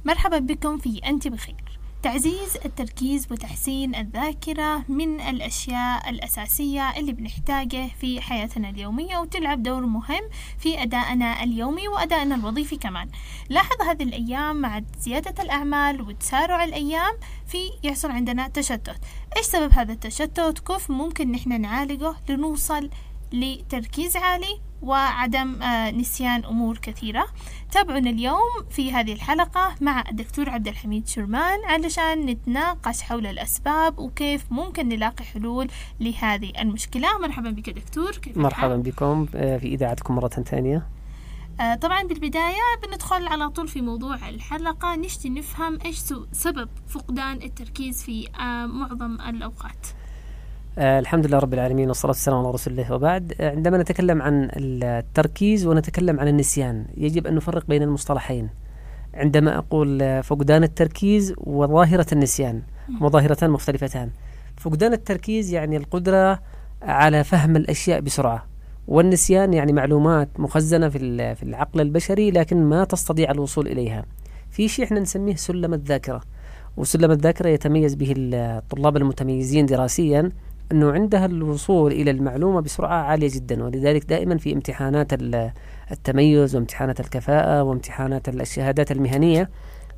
مرحبا بكم في أنت بخير. تعزيز التركيز وتحسين الذاكرة من الأشياء الأساسية اللي بنحتاجها في حياتنا اليومية، وتلعب دور مهم في أدائنا اليومي وأدائنا الوظيفي كمان. لاحظ هذه الأيام مع زيادة الأعمال وتسارع الأيام يحصل عندنا تشتت. إيش سبب هذا التشتت؟ كيف ممكن نحن نعالجه لنوصل لتركيز عالي وعدم نسيان أمور كثيرة؟ تابعونا اليوم في هذه الحلقة مع الدكتور عبد الحميد شرمان علشان نتناقش حول الأسباب وكيف ممكن نلاقي حلول لهذه المشكلة. مرحبا بك دكتور، كيف مرحبا بكم في إذاعتكم مرة ثانية. طبعا بالبداية بندخل على طول في موضوع الحلقة، نشتي نفهم إيش سبب فقدان التركيز في معظم الأوقات. الحمد لله رب العالمين والصلاة والسلام على رسول الله. وبعد، عندما نتكلم عن التركيز ونتكلم عن النسيان يجب أن نفرق بين المصطلحين. عندما أقول فقدان التركيز وظاهرة النسيان هما ظاهرتان مختلفتان. فقدان التركيز يعني القدرة على فهم الأشياء بسرعة، والنسيان يعني معلومات مخزنة في العقل البشري لكن ما تستطيع الوصول إليها. في شيء احنا نسميه سلم الذاكرة، وسلم الذاكرة يتميز به الطلاب المتميزين دراسيا أنه عندها الوصول إلى المعلومة بسرعة عالية جدا، ولذلك دائما في امتحانات التميز وامتحانات الكفاءة وامتحانات الشهادات المهنية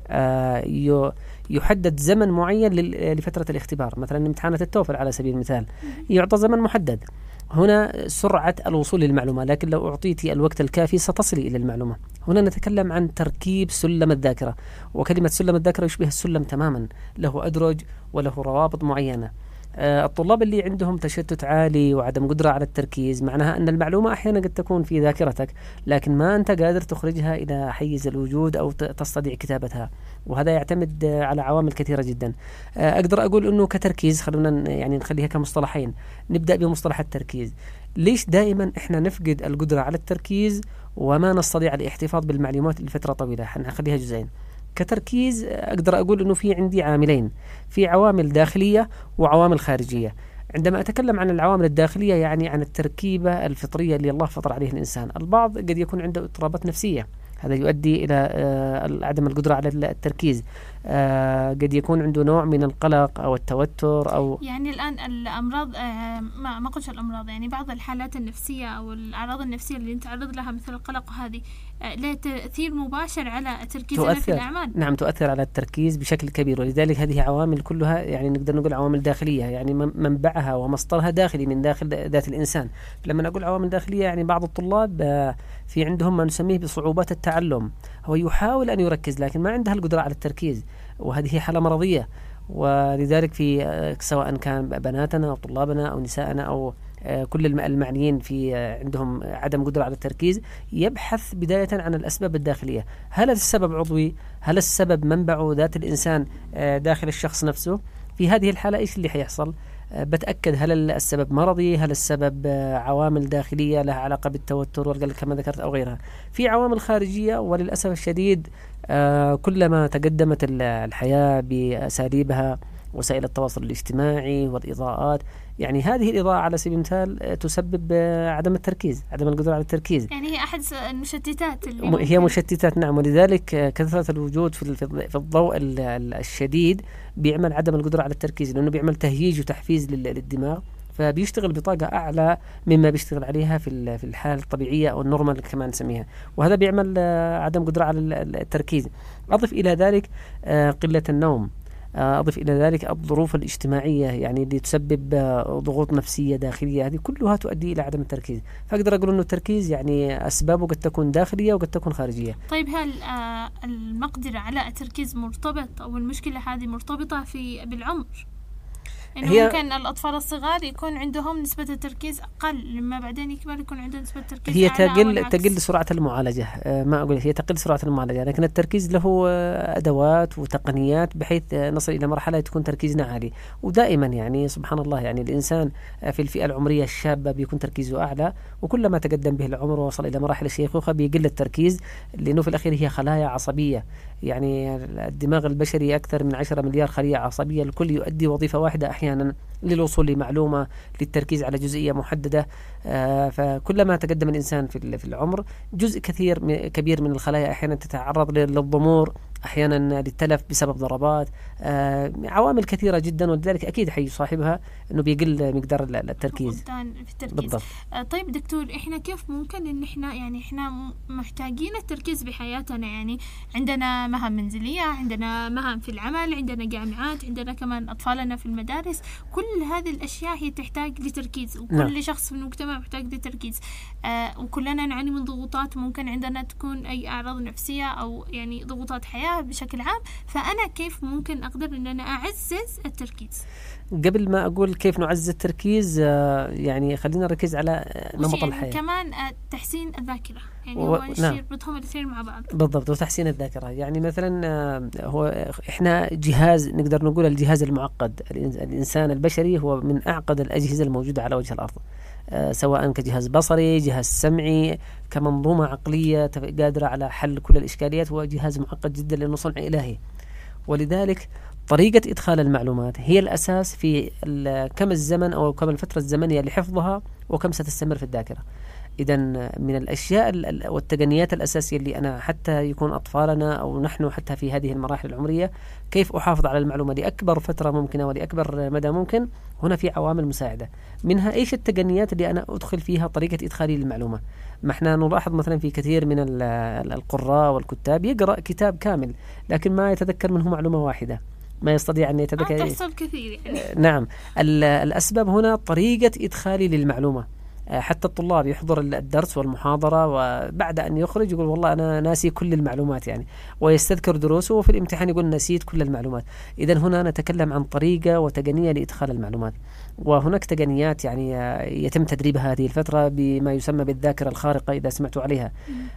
يحدد زمن معين لفترة الاختبار. مثلا امتحانات التوفل على سبيل المثال يعطى زمن محدد. هنا سرعة الوصول للمعلومة، لكن لو أعطيت الوقت الكافي ستصلي إلى المعلومة. هنا نتكلم عن تركيب سلم الذاكرة، وكلمة سلم الذاكرة يشبه السلم تماما، له أدرج وله روابط معينة. الطلاب اللي عندهم تشتت عالي وعدم قدرة على التركيز معناها أن المعلومة أحيانا قد تكون في ذاكرتك لكن ما أنت قادر تخرجها إلى حيز الوجود أو تستطيع كتابتها، وهذا يعتمد على عوامل كثيرة جدا. أقدر أقول أنه كتركيز، خلونا يعني نخليها كمصطلحين. نبدأ بمصطلح التركيز. ليش دائما إحنا نفقد القدرة على التركيز وما نستطيع الاحتفاظ بالمعلومات لفترة طويلة؟ حنخليها جزئين. كتركيز أقدر أقول أنه في عندي عاملين، في عوامل داخلية وعوامل خارجية. عندما أتكلم عن العوامل الداخلية يعني عن التركيبة الفطرية اللي الله فطر عليه الإنسان. البعض قد يكون عنده اضطرابات نفسية، هذا يؤدي إلى عدم القدرة على التركيز. قد يكون عنده نوع من القلق أو التوتر أو يعني الآن الأمراض، ما قلتش الأمراض، يعني بعض الحالات النفسية أو الأعراض النفسية اللي نتعرض لها مثل القلق، وهذه لها تأثير مباشر على تركيزنا في الأعمال. نعم، تؤثر على التركيز بشكل كبير، ولذلك هذه عوامل كلها يعني نقدر نقول عوامل داخلية، يعني منبعها ومصدرها داخلي من داخل ذات الإنسان. لما نقول عوامل داخلية يعني بعض الطلاب في عندهم ما نسميه بصعوبات التعلم، هو يحاول أن يركز لكن ما عنده القدرة على التركيز، وهذه حالة مرضية. ولذلك في سواء كان بناتنا أو طلابنا أو نسائنا أو كل المعنيين في عندهم عدم قدرة على التركيز يبحث بداية عن الأسباب الداخلية. هل السبب عضوي؟ هل السبب منبعه ذات الإنسان داخل الشخص نفسه؟ في هذه الحالة إيش اللي حيحصل؟ بتأكد هل السبب مرضي، هل السبب عوامل داخلية لها علاقة بالتوتر والقلق كما ذكرت أو غيرها. في عوامل خارجية، وللأسف الشديد كلما تقدمت الحياة بأساليبها وسائل التواصل الاجتماعي والإضاءات، يعني هذه الإضاءة على سبيل المثال تسبب عدم التركيز، عدم القدرة على التركيز. يعني هي أحد المشتتات هي مشتتات، نعم. ولذلك كثرة الوجود في الضوء الشديد بيعمل عدم القدرة على التركيز، لأنه بيعمل تهييج وتحفيز للدماغ، فبيشتغل بطاقة أعلى مما بيشتغل عليها في الحالة الطبيعية أو النورمال كما نسميها، وهذا بيعمل عدم قدرة على التركيز. أضف إلى ذلك قلة النوم، أضف إلى ذلك الظروف الاجتماعية يعني اللي تسبب ضغوط نفسية داخلية، هذه كلها تؤدي إلى عدم التركيز. فأقدر أقول أنه التركيز يعني أسبابه قد تكون داخلية وقد تكون خارجية. طيب، هل المقدرة على التركيز مرتبط أو المشكلة هذه مرتبطة بالعمر؟ إنه ممكن الأطفال الصغار يكون عندهم نسبة التركيز أقل، لما بعدين يكبر يكون عندهم نسبة التركيز هي تقل سرعة المعالجة. ما أقول هي تقل سرعة المعالجة، لكن التركيز له أدوات وتقنيات بحيث نصل إلى مرحلة تكون تركيزنا عالي. ودائما يعني سبحان الله يعني الإنسان في الفئة العمرية الشابة بيكون تركيزه أعلى، وكلما تقدم به العمر ووصل إلى مراحل الشيخوخة بيقل التركيز، لأنه في الأخير هي خلايا عصبية. يعني الدماغ البشري أكثر من 10 مليار خلية عصبية، الكل يؤدي وظيفة واحدة أحيانا للوصول لمعلومة، للتركيز على جزئية محددة. فكلما تقدم الإنسان في العمر جزء كبير من الخلايا أحيانا تتعرض للضمور أحيانا للتلف بسبب ضربات، عوامل كثيرة جدا، ولذلك أكيد حيصاحبها أنه بيقل مقدار التركيز في التركيز. بالضبط. طيب دكتور، إحنا كيف ممكن إن إحنا محتاجين التركيز بحياتنا؟ يعني عندنا مهام منزلية، عندنا مهام في العمل، عندنا جامعات، عندنا كمان أطفالنا في المدارس، كل هذه الأشياء هي تحتاج لتركيز، وكل شخص في المجتمع محتاج لتركيز. وكلنا نعاني من ضغوطات، ممكن عندنا تكون أي أعراض نفسية أو يعني ضغوطات حياة بشكل عام. فأنا كيف ممكن أقدر إن أنا أعزز التركيز؟ قبل ما أقول كيف نعزز التركيز، يعني خلينا نركز على نمط الحياة. كمان تحسين الذاكرة، يعني هو يربطهم الاثنين مع بعض. بالضبط، وتحسين الذاكرة. يعني مثلا هو إحنا جهاز نقدر نقول الجهاز المعقد. الإنسان البشري هو من أعقد الأجهزة الموجودة على وجه الأرض، سواء كجهاز بصري، جهاز سمعي، كمنظومة عقلية قادرة على حل كل الإشكاليات. هو جهاز معقد جدا لأنه صنع إلهي، ولذلك طريقة إدخال المعلومات هي الأساس في كم الزمن أو كم الفترة الزمنية لحفظها وكم ستستمر في الذاكرة. إذا من الأشياء والتقنيات الأساسية اللي أنا حتى يكون أطفالنا أو نحن حتى في هذه المراحل العمرية كيف أحافظ على المعلومة لأكبر فترة ممكنة ولأكبر مدى ممكن. هنا في عوامل مساعدة، منها إيش التقنيات اللي أنا أدخل فيها طريقة إدخالي للمعلومة. ما احنا نلاحظ مثلا في كثير من القراء والكتاب يقرأ كتاب كامل لكن ما يتذكر منه معلومة واحدة، ما يستطيع أن يتذكر. تحصل كثير يعني. نعم، الأسباب هنا طريقة إدخالي للمعلومة. حتى الطلاب يحضر الدرس والمحاضرة وبعد أن يخرج يقول والله أنا ناسي كل المعلومات، يعني ويستذكر دروسه وفي الامتحان يقول نسيت كل المعلومات. إذن هنا نتكلم عن طريقة وتقنية لإدخال المعلومات، وهناك تقنيات يعني يتم تدريبها هذه الفترة بما يسمى بالذاكرة الخارقة إذا سمعتوا عليها.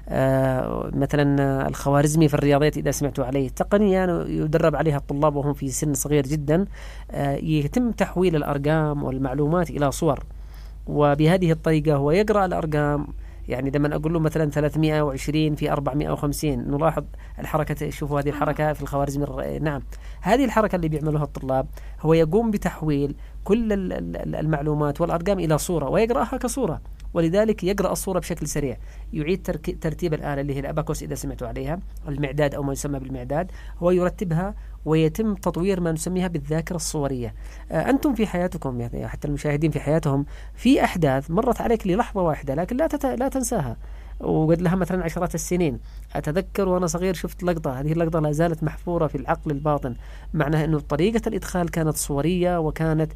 مثلا الخوارزمي في الرياضيات إذا سمعتوا عليه، تقنية يدرب عليها الطلاب وهم في سن صغير جدا. يتم تحويل الأرقام والمعلومات إلى صور، وبهذه الطريقة هو يقرأ الأرقام. يعني لما أقول له مثلا 320 في 450 نلاحظ الحركة. شوفوا هذه الحركة في الخوارزمي. نعم، هذه الحركة اللي بيعملوها الطلاب هو يقوم بتحويل كل المعلومات والأرقام إلى صورة ويقرأها كصورة، ولذلك يقرأ الصورة بشكل سريع. يعيد ترتيب الآلة اللي هي الأباكوس إذا سمعتوا عليها، المعداد أو ما يسمى بالمعداد، هو يرتبها ويتم تطوير ما نسميها بالذاكرة الصورية. أنتم في حياتكم يعني حتى المشاهدين في حياتهم في أحداث مرت عليك للحظة واحدة لكن لا تنساها، وقد لها مثلا عشرات السنين. أتذكر وأنا صغير شفت لقطة، هذه اللقطة لا زالت محفورة في العقل الباطن، معناها أنه طريقة الإدخال كانت صورية وكانت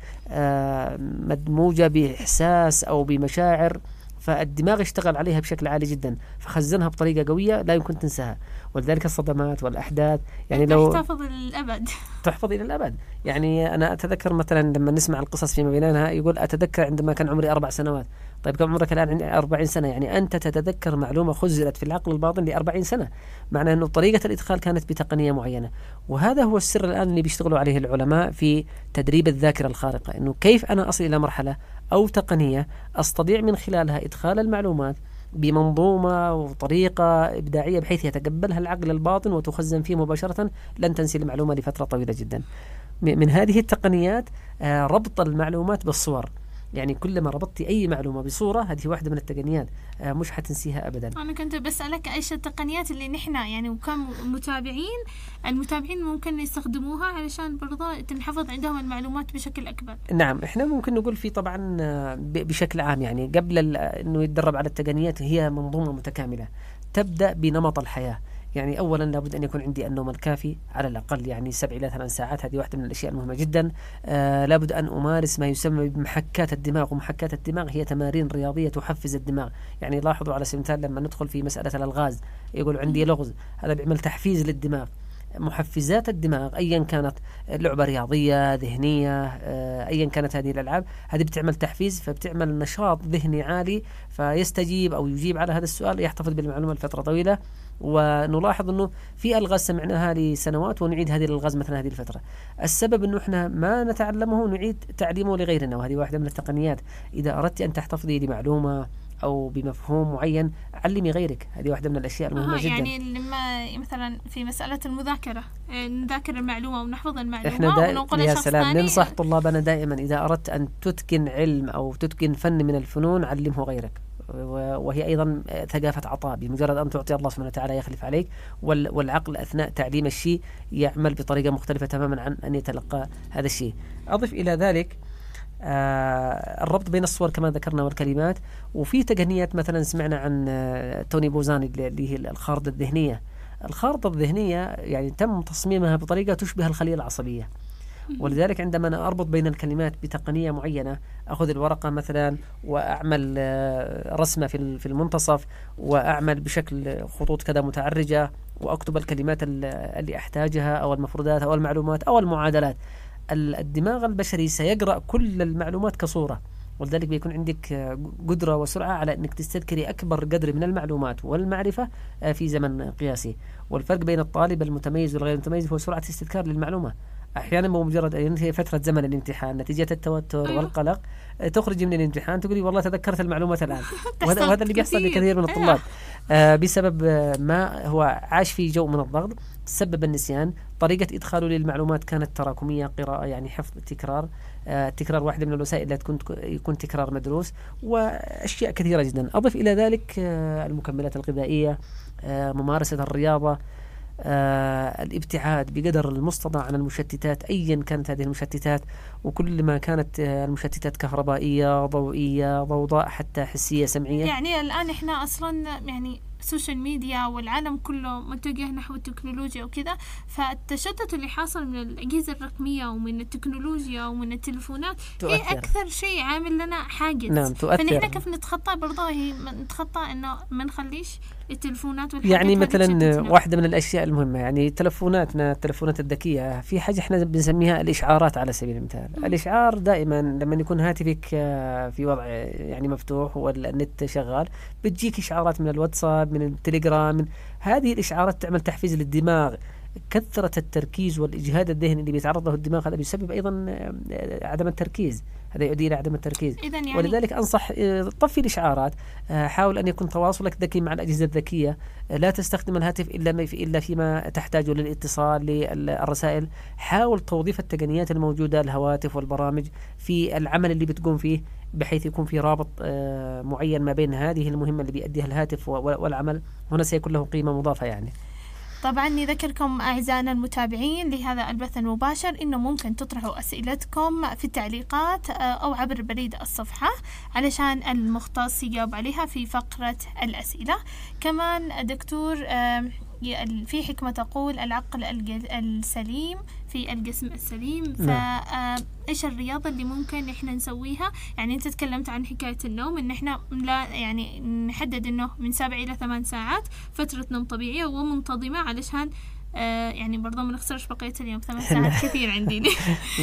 مدموجة بإحساس أو بمشاعر، فالدماغ اشتغل عليها بشكل عالي جدا فخزنها بطريقة قوية لا يمكن تنساها. ولذلك الصدمات والأحداث يعني لو تحفظ للأبد، تحفظ إلى الأبد. يعني أنا أتذكر مثلا لما نسمع القصص فيما بيننا يقول أتذكر عندما كان عمري 4 سنوات. طيب كم عمرك الآن؟ 40 سنة. يعني أنت تتذكر معلومة خزنت في العقل الباطن ل40 سنة، معناه أنه طريقة الإدخال كانت بتقنية معينة. وهذا هو السر الآن اللي بيشتغلوا عليه العلماء في تدريب الذاكرة الخارقة، أنه كيف أنا أصل إلى مرحلة أو تقنية أستطيع من خلالها إدخال المعلومات بمنظومة وطريقة إبداعية بحيث يتقبلها العقل الباطن وتخزن فيه مباشرة، لن تنسي المعلومة لفترة طويلة جدا. من هذه التقنيات ربط المعلومات بالصور. يعني كلما ربطت أي معلومة بصورة، هذه واحدة من التقنيات مش حتنسيها أبدا. أنا كنت بسألك إيش التقنيات اللي نحن يعني وكم المتابعين ممكن يستخدموها علشان برضه تنحفظ عندهم المعلومات بشكل أكبر. نعم، إحنا ممكن نقول في طبعا بشكل عام، يعني قبل إنه يتدرب على التقنيات هي منظومة متكاملة تبدأ بنمط الحياة. يعني أولا لابد أن يكون عندي النوم الكافي على الأقل، يعني 7 إلى 8 ساعات، هذه واحدة من الأشياء المهمة جدا. لابد أن أمارس ما يسمى بمحكات الدماغ، ومحكات الدماغ هي تمارين رياضية تحفز الدماغ. يعني لاحظوا على سبيل المثال لما ندخل في مسألة الألغاز يقول عندي لغز، هذا بيعمل تحفيز للدماغ. محفزات الدماغ أيا كانت لعبة رياضية ذهنية، أيا كانت هذه الألعاب، هذه بتعمل تحفيز فبتعمل نشاط ذهني عالي فيستجيب أو يجيب على هذا السؤال، يحتفظ بالمعلومة لفترة طويلة. ونلاحظ أنه في ألغاز سمعناها لسنوات ونعيد هذه الألغاز مثلا هذه الفترة. السبب أنه إحنا ما نتعلمه نعيد تعليمه لغيرنا، وهذه واحدة من التقنيات. إذا أردت أن تحتفظي لمعلومة أو بمفهوم معين علمي غيرك، هذه واحدة من الأشياء المهمة جدا. يعني لما مثلا في مسألة المذاكرة نذاكر المعلومة ونحفظ المعلومة إحنا وننقلها يا شخص سلام ثاني. ننصح طلابنا دائما إذا أردت أن تتقن علم أو تتقن فن من الفنون علمه غيرك. وهي أيضا ثقافة عطاء. بمجرد أن تعطي الله سبحانه وتعالى يخلف عليك، والعقل أثناء تعليم الشيء يعمل بطريقة مختلفة تماما عن أن يتلقى هذا الشيء. أضف إلى ذلك الربط بين الصور كما ذكرنا والكلمات. وفي تقنيات مثلا سمعنا عن توني بوزان اللي هي الخارطة الذهنية. الخارطة الذهنية يعني تم تصميمها بطريقة تشبه الخلية العصبية، ولذلك عندما أنا أربط بين الكلمات بتقنية معينة، أخذ الورقة مثلا وأعمل رسمة في المنتصف، وأعمل بشكل خطوط كذا متعرجة، وأكتب الكلمات اللي أحتاجها أو المفردات أو المعلومات أو المعادلات. الدماغ البشري سيقرأ كل المعلومات كصورة، ولذلك بيكون عندك قدرة وسرعة على أنك تستذكري أكبر قدر من المعلومات والمعرفة في زمن قياسي. والفرق بين الطالب المتميز والغير المتميز هو سرعة استذكار للمعلومة. أحيانا بمجرد أن هي فترة زمن الامتحان نتيجة التوتر والقلق تخرج من الامتحان تقولي والله تذكرت المعلومات الآن. وهذا اللي بيحصل لكثير من الطلاب بسبب ما هو عاش في جو من الضغط سبب النسيان. طريقة إدخاله للمعلومات كانت تراكمية، قراءة يعني حفظ تكرار، تكرار واحدة من الوسائل التي يكون تكرار مدروس، وأشياء كثيرة جدا. أضف إلى ذلك المكملات الغذائية، ممارسة الرياضة، الابتعاد بقدر المستطاع عن المشتتات أيا كانت هذه المشتتات، وكل ما كانت المشتتات كهربائية، ضوئية، ضوضاء، حتى حسية، سمعية. يعني الآن إحنا أصلا يعني السوشيال ميديا والعالم كله متجه نحو التكنولوجيا وكذا، فالتشتت اللي حاصل من الأجهزة الرقمية ومن التكنولوجيا ومن التلفونات هي أكثر شيء عامل لنا حاجز. نعم، تؤثر. فنحن كيف نتخطى برضه هي نتخطى إنه ما نخليش التلفونات والحاجات يعني مثلا واحدة من الأشياء المهمة يعني تلفوناتنا، التلفونات الذكية، في حاجة احنا بنسميها الإشعارات على سبيل المثال. الإشعار دائما لما يكون هاتفك في وضع يعني مفتوح والنت شغال بتجيك إشعارات من الواتساب، من التليجرام، من هذه الإشعارات تعمل تحفيز للدماغ. كثرة التركيز والإجهاد الذهني اللي بيتعرض له الدماغ هذا بيسبب أيضا عدم التركيز، هذا يؤدي إلى عدم التركيز. يعني ولذلك أنصح طفي الإشعارات، حاول أن يكون تواصلك ذكي مع الأجهزة الذكية، لا تستخدم الهاتف إلا فيما تحتاجه للاتصال، للرسائل. حاول توظيف التقنيات الموجودة، الهواتف والبرامج في العمل اللي بتقوم فيه، بحيث يكون في رابط معين ما بين هذه المهمة اللي بيأديها الهاتف والعمل. هنا سيكون له قيمة مضافة يعني. طبعا نذكركم أعزائنا المتابعين لهذا البث المباشر إنه ممكن تطرحوا أسئلتكم في التعليقات أو عبر بريد الصفحة علشان المختص يجاوب عليها في فقرة الأسئلة. كمان دكتور في حكمة تقول العقل السليم في الجسم السليم، فإيش الرياضة اللي ممكن إحنا نسويها؟ يعني أنت تكلمت عن حكاية النوم، إن إحنا لا يعني نحدد إنه من 7 إلى 8 ساعات فترة نوم طبيعية ومنتظمة علشان يعني برضه ما نخسرش بقية اليوم. 8 ساعات كثير عندي لي.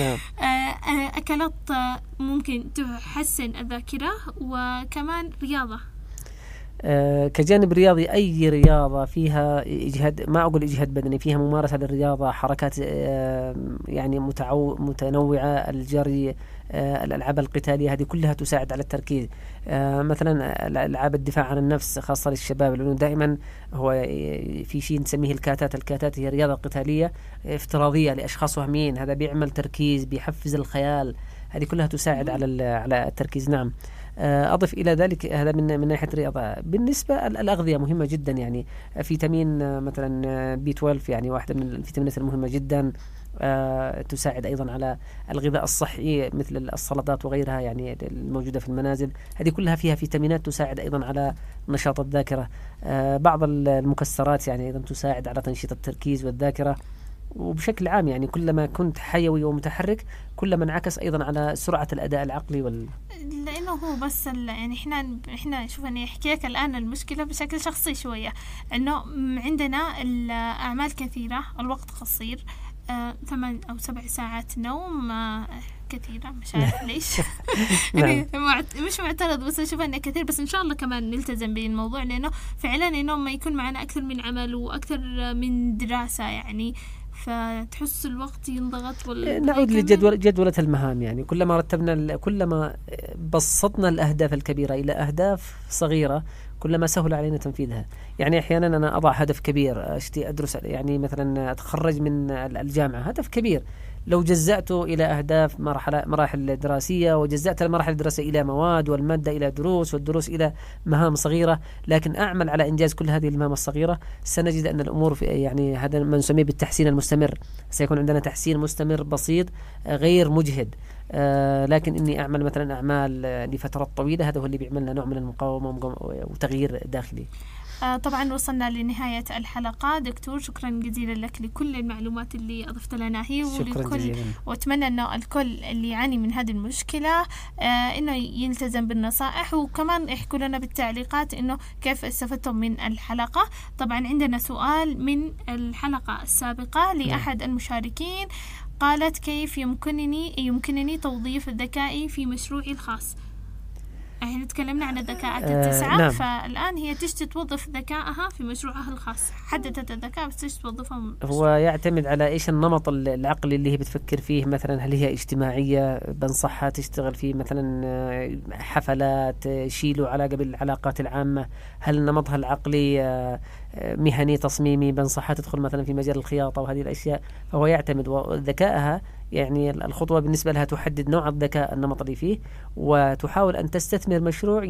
أكلات ممكن تحسن الذاكرة، وكمان رياضة. كجانب رياضي أي رياضة فيها إجهاد، ما أقول إجهاد بدني، فيها ممارسة للرياضة، حركات يعني متنوعة، الجري، الألعاب القتالية، هذه كلها تساعد على التركيز. مثلا الألعاب الدفاع عن النفس خاصة للشباب، لأنه دائما هو في شيء نسميه الكاتات. الكاتات هي رياضة قتالية افتراضية لأشخاص وهميين، هذا بيعمل تركيز، بيحفز الخيال، هذه كلها تساعد على التركيز. نعم. أضف إلى ذلك هذا من ناحية الرياضة. بالنسبة الأغذية مهمة جدا، يعني فيتامين مثلا B12 يعني واحدة من الفيتامينات المهمة جدا، تساعد أيضا على الغذاء الصحي مثل السلطات وغيرها يعني الموجودة في المنازل، هذه كلها فيها فيتامينات تساعد أيضا على نشاط الذاكرة. بعض المكسرات يعني أيضا تساعد على تنشيط التركيز والذاكرة. وبشكل عام يعني كلما كنت حيوي ومتحرك كلما انعكس أيضا على سرعة الأداء العقلي لأنه هو بس يعني إحنا شوف أنا أحكيك الآن المشكلة بشكل شخصي شوية، إنه عندنا الأعمال كثيرة، الوقت قصير، 8 أو 7 ساعات نوم كثيرة، مش عارف ليش. يعني مش معترض، بس أشوف أنه كثير، بس إن شاء الله كمان نلتزم بالموضوع، لأنه فعلا إنه ما يكون معنا أكثر من عمل وأكثر من دراسة يعني، فتحس الوقت ينضغط. نعود لجدولة المهام، يعني كلما رتبنا كلما بسطنا الأهداف الكبيرة إلى أهداف صغيرة كلما سهل علينا تنفيذها. يعني أحيانا أنا أضع هدف كبير، أدرس يعني مثلا أتخرج من الجامعة، هدف كبير، لو جزأته إلى أهداف مراحل دراسية، وجزأت المراحل الدراسية إلى مواد، والمادة إلى دروس، والدروس إلى مهام صغيرة، لكن أعمل على إنجاز كل هذه المهام الصغيرة، سنجد أن الأمور يعني هذا ما نسميه بالتحسين المستمر، سيكون عندنا تحسين مستمر بسيط غير مجهد. لكن إني أعمل مثلا أعمال لفترات طويلة، هذا هو اللي بيعملنا نوع من المقاومة وتغيير داخلي. طبعا وصلنا لنهاية الحلقة. دكتور شكرا جزيلا لك لكل المعلومات اللي أضفت لنا هي، وأتمنى أنه الكل اللي يعاني من هذه المشكلة أنه يلتزم بالنصائح، وكمان يحكوا لنا بالتعليقات أنه كيف استفدتم من الحلقة. طبعا عندنا سؤال من الحلقة السابقة لأحد المشاركين، قالت كيف يمكنني توظيف الذكاء في مشروعي الخاص. احنا تكلمنا عن الذكاء التسعة. نعم. فالآن هي تشتي توظف ذكائها في مشروعها الخاص، حددت الذكاء بس تشتي توظفها. هو يعتمد على إيش النمط العقلي اللي هي بتفكر فيه. مثلا هل هي اجتماعية، بنصحها تشتغل في مثلا حفلات شيء له علاقة بالعلاقات العامة. هل نمطها العقلي مهني تصميمي، بنصحها تدخل مثلا في مجال الخياطة وهذه الأشياء. فهو يعتمد وذكائها، يعني الخطوة بالنسبة لها تحدد نوع الذكاء النمط اللي فيه، وتحاول أن تستثمر مشروع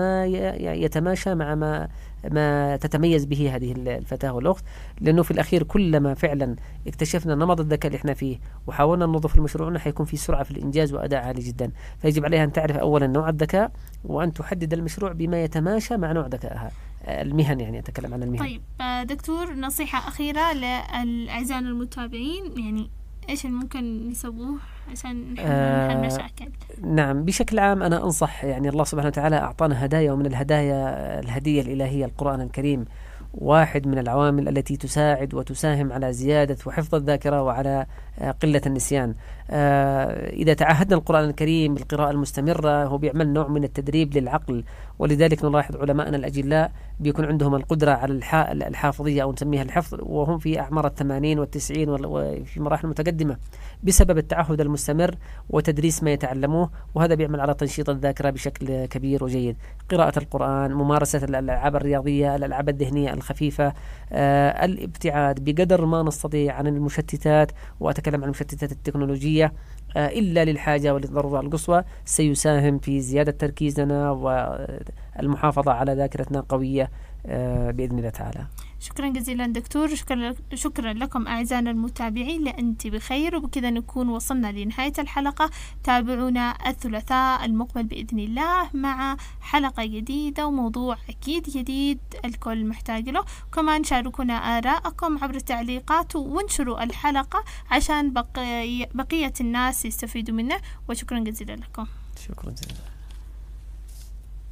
يتماشى مع ما تتميز به هذه الفتاة والأخت. لأنه في الأخير كلما فعلا اكتشفنا نمط الذكاء اللي احنا فيه وحاولنا نوظف المشروع، حيكون في سرعة في الإنجاز وأداء عالي جدا. فيجب عليها أن تعرف أولا نوع الذكاء، وأن تحدد المشروع بما يتماشى مع نوع ذكائها المهن. يعني أتكلم عن المهن. طيب دكتور، نصيحة أخيرة للأعزائنا المتابعين، يعني إيش ممكن نسووه عشان نحل المشاكل؟ نعم، بشكل عام أنا أنصح، يعني الله سبحانه وتعالى أعطانا هدايا، ومن الهدية الإلهية القرآن الكريم، واحد من العوامل التي تساعد وتساهم على زيادة وحفظ الذاكرة وعلى قلة النسيان. إذا تعهدنا القرآن الكريم بالقراءة المستمرة، هو بيعمل نوع من التدريب للعقل. ولذلك نلاحظ علماءنا الأجلاء بيكون عندهم القدرة على الحافظية، أو نسميها الحفظ، وهم في أعمار 80 و90 وفي مراحل متقدمة، بسبب التعهد المستمر وتدريس ما يتعلموه. وهذا بيعمل على تنشيط الذاكرة بشكل كبير وجيد. قراءة القرآن، ممارسة الألعاب الرياضية، الألعاب الذهنية الخفيفة، الابتعاد بقدر ما نستطيع عن المشتتات، وأتكلم عن المشتتات التكنولوجية إلا للحاجة وللضرورة القصوى، سيساهم في زيادة تركيزنا والمحافظة على ذاكرتنا قوية بإذن الله تعالى. شكرا جزيلا دكتور، شكرا لكم أعزائنا المتابعين، لأنت بخير. وبكذا نكون وصلنا لنهاية الحلقة. تابعونا الثلاثاء المقبل بإذن الله مع حلقة جديدة وموضوع أكيد جديد الكل محتاج له. كمان شاركونا آراءكم عبر التعليقات، وانشروا الحلقة عشان بقية الناس يستفيدوا منه. وشكرا جزيلا لكم. شكرا جزيلا.